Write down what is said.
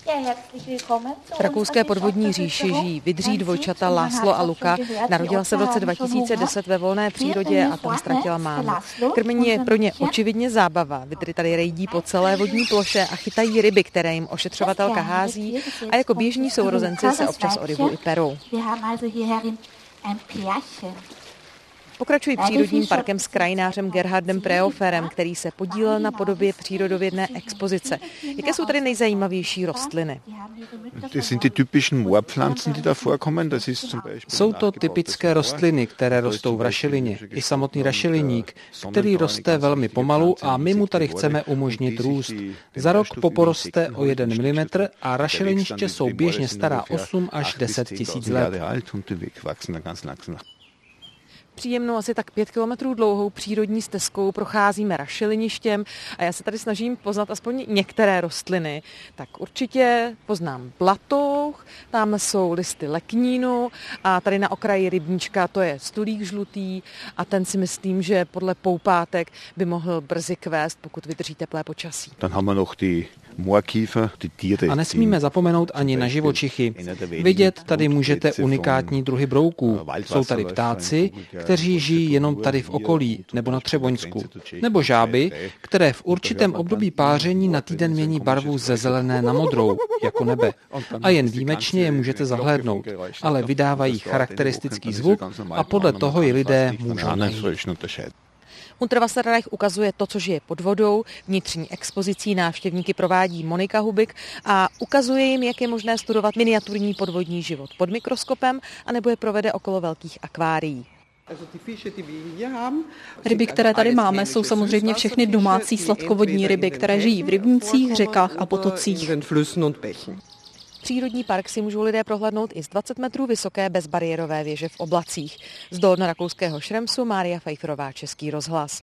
V rakouské podvodní říši žijí vydří dvojčata László a Luka. Narodila se v roce 2010 ve volné přírodě a tam ztratila mámu. Krmení je pro ně očividně zábava. Vydry tady rejdí po celé vodní ploše a chytají ryby, které jim ošetřovatelka hází, a jako běžní sourozenci se občas o rybu i perou. Pokračují přírodním parkem s krajinářem Gerhardem Prehoferem, který se podílel na podobě přírodovědné expozice. Jaké jsou tady nejzajímavější rostliny? Jsou to typické rostliny, které rostou v rašelině. I samotný rašeliník, který roste velmi pomalu a my mu tady chceme umožnit růst. Za rok poporoste o 1 mm a rašeliniště jsou běžně stará 8 až 10 tisíc let. Příjemnou asi tak 5 kilometrů dlouhou přírodní stezkou procházíme rašeliništěm a já se tady snažím poznat aspoň některé rostliny. Tak určitě poznám blatouch, tam jsou listy leknínu a tady na okraji rybníčka to je stulík žlutý a ten si myslím, že podle poupátek by mohl brzy kvést, pokud vydrží teplé počasí. A nesmíme zapomenout ani na živočichy. Vidět tady můžete unikátní druhy brouků. Jsou tady ptáci, kteří žijí jenom tady v okolí nebo na Třeboňsku. Nebo žáby, které v určitém období páření na týden mění barvu ze zelené na modrou, jako nebe. A jen výjimečně je můžete zahlédnout, ale vydávají charakteristický zvuk a podle toho ji lidé můžou najít. Unterwasserreich ukazuje to, co žije pod vodou. Vnitřní expozicí návštěvníky provádí Monika Hubik a ukazuje jim, jak je možné studovat miniaturní podvodní život pod mikroskopem, anebo je provede okolo velkých akvárií. Ryby, které tady máme, jsou samozřejmě všechny domácí sladkovodní ryby, které žijí v rybnících, řekách a potocích. Přírodní park si můžou lidé prohlédnout i z 20 metrů vysoké bezbariérové věže v Oblacích. Z dolnorakouského Šremsu Mária Pfeifferová, Český rozhlas.